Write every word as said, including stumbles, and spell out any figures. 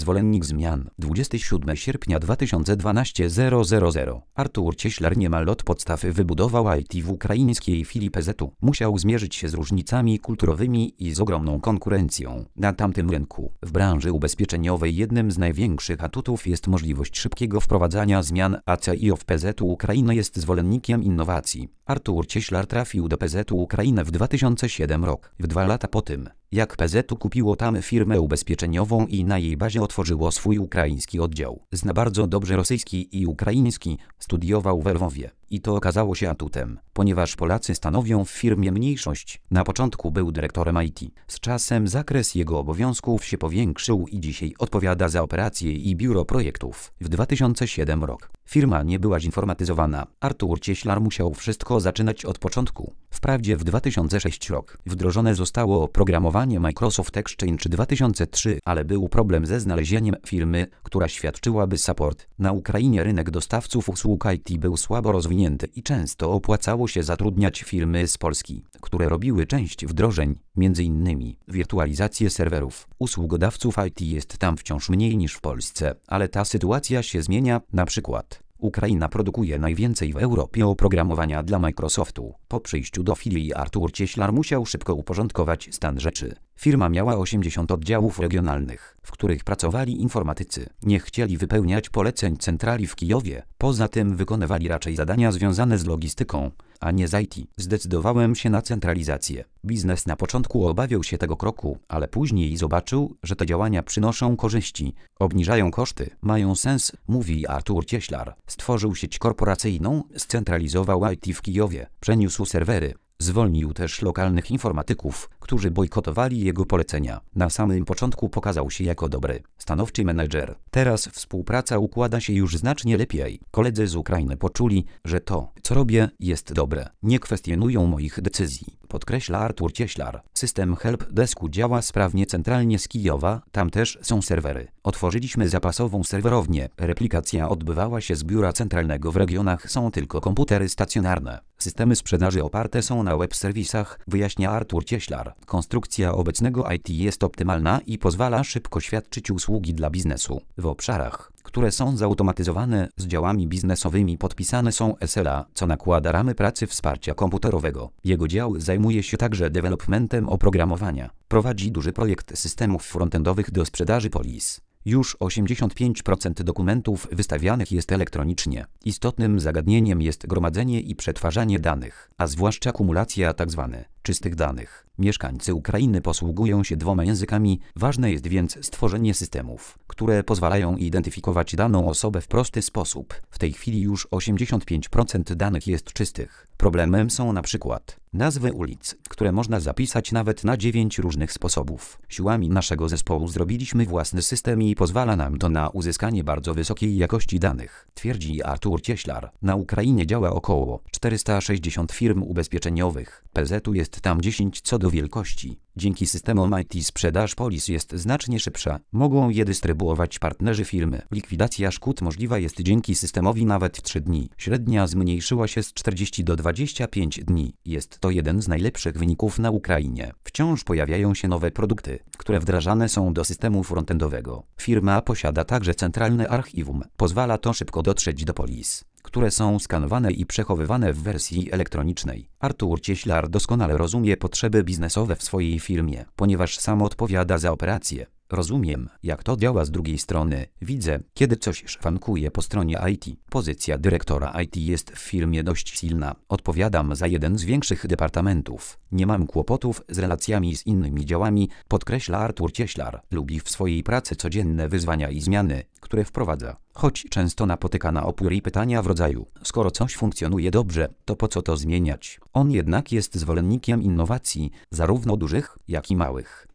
Zwolennik zmian. dwudziestego siódmego sierpnia dwa tysiące dwunastego zero zero zero. Artur Cieślar niemal od podstaw wybudował I T w ukraińskiej filii P Z u. Musiał zmierzyć się z różnicami kulturowymi i z ogromną konkurencją na tamtym rynku. W branży ubezpieczeniowej jednym z największych atutów jest możliwość szybkiego wprowadzania zmian, a C E O w P Z u Ukrainy jest zwolennikiem innowacji. Artur Cieślar trafił do P Z u Ukrainy w dwa tysiące siódmym roku. W dwa lata po tym, jak P Z u kupiło tam firmę ubezpieczeniową i na jej bazie otworzyło swój ukraiński oddział. Zna bardzo dobrze rosyjski i ukraiński, studiował w Lwowie. I to okazało się atutem, ponieważ Polacy stanowią w firmie mniejszość. Na początku był dyrektorem I T. Z czasem zakres jego obowiązków się powiększył i dzisiaj odpowiada za operacje i biuro projektów. W dwa tysiące siódmym roku firma nie była zinformatyzowana. Artur Cieślar musiał wszystko zaczynać od początku. Wprawdzie w dwa tysiące szóstym roku wdrożone zostało oprogramowanie Microsoft Exchange dwa tysiące trzeci, ale był problem ze znalezieniem firmy, która świadczyłaby support. Na Ukrainie rynek dostawców usług I T był słabo rozwinięty i często opłacało się zatrudniać firmy z Polski, które robiły część wdrożeń, między innymi wirtualizację serwerów. Usługodawców I T jest tam wciąż mniej niż w Polsce, ale ta sytuacja się zmienia. Na przykład Ukraina produkuje najwięcej w Europie oprogramowania dla Microsoftu. Po przyjściu do filii Artur Cieślar musiał szybko uporządkować stan rzeczy. Firma miała osiemdziesiąt oddziałów regionalnych, w których pracowali informatycy. Nie chcieli wypełniać poleceń centrali w Kijowie, poza tym wykonywali raczej zadania związane z logistyką, a nie z I T. Zdecydowałem się na centralizację. Biznes na początku obawiał się tego kroku, ale później zobaczył, że te działania przynoszą korzyści, obniżają koszty, mają sens, mówi Artur Cieślar. Stworzył sieć korporacyjną, scentralizował I T w Kijowie, przeniósł serwery. Zwolnił też lokalnych informatyków, którzy bojkotowali jego polecenia. Na samym początku pokazał się jako dobry, stanowczy menedżer. Teraz współpraca układa się już znacznie lepiej. Koledzy z Ukrainy poczuli, że to, co robię, jest dobre. Nie kwestionują moich decyzji, podkreśla Artur Cieślar. System helpdesku działa sprawnie centralnie z Kijowa, tam też są serwery. Otworzyliśmy zapasową serwerownię. Replikacja odbywała się z biura centralnego, w regionach są tylko komputery stacjonarne. Systemy sprzedaży oparte są na web serwisach, wyjaśnia Artur Cieślar. Konstrukcja obecnego I T jest optymalna i pozwala szybko świadczyć usługi dla biznesu. W obszarach, które są zautomatyzowane, z działami biznesowymi podpisane są S L A, co nakłada ramy pracy wsparcia komputerowego. Jego dział zajmuje się także developmentem oprogramowania. Prowadzi duży projekt systemów frontendowych do sprzedaży Polis. Już osiemdziesiąt pięć procent dokumentów wystawianych jest elektronicznie. Istotnym zagadnieniem jest gromadzenie i przetwarzanie danych, a zwłaszcza kumulacja tzw. czystych danych. Mieszkańcy Ukrainy posługują się dwoma językami, ważne jest więc stworzenie systemów, które pozwalają identyfikować daną osobę w prosty sposób. W tej chwili już osiemdziesiąt pięć procent danych jest czystych. Problemem są na przykład nazwy ulic, które można zapisać nawet na dziewięć różnych sposobów. Siłami naszego zespołu zrobiliśmy własny system i pozwala nam to na uzyskanie bardzo wysokiej jakości danych, twierdzi Artur Cieślar. Na Ukrainie działa około czterysta sześćdziesiąt firm ubezpieczeniowych. P Z u jest tam dziesięć co do wielkości. Dzięki systemom I T sprzedaż polis jest znacznie szybsza. Mogą je dystrybuować partnerzy firmy. Likwidacja szkód możliwa jest dzięki systemowi nawet w trzy dni. Średnia zmniejszyła się z czterdziestu do dwudziestu pięciu dni. Jest to jeden z najlepszych wyników na Ukrainie. Wciąż pojawiają się nowe produkty, które wdrażane są do systemu frontendowego. Firma posiada także centralne archiwum. Pozwala to szybko dotrzeć do polis, które są skanowane i przechowywane w wersji elektronicznej. Artur Cieślar doskonale rozumie potrzeby biznesowe w swojej firmie, ponieważ sam odpowiada za operacje. Rozumiem, jak to działa z drugiej strony. Widzę, kiedy coś szwankuje po stronie I T. Pozycja dyrektora I T jest w firmie dość silna. Odpowiadam za jeden z większych departamentów. Nie mam kłopotów z relacjami z innymi działami, podkreśla Artur Cieślar. Lubi w swojej pracy codzienne wyzwania i zmiany, które wprowadza. Choć często napotyka na opór i pytania w rodzaju: skoro coś funkcjonuje dobrze, to po co to zmieniać? On jednak jest zwolennikiem innowacji, zarówno dużych, jak i małych.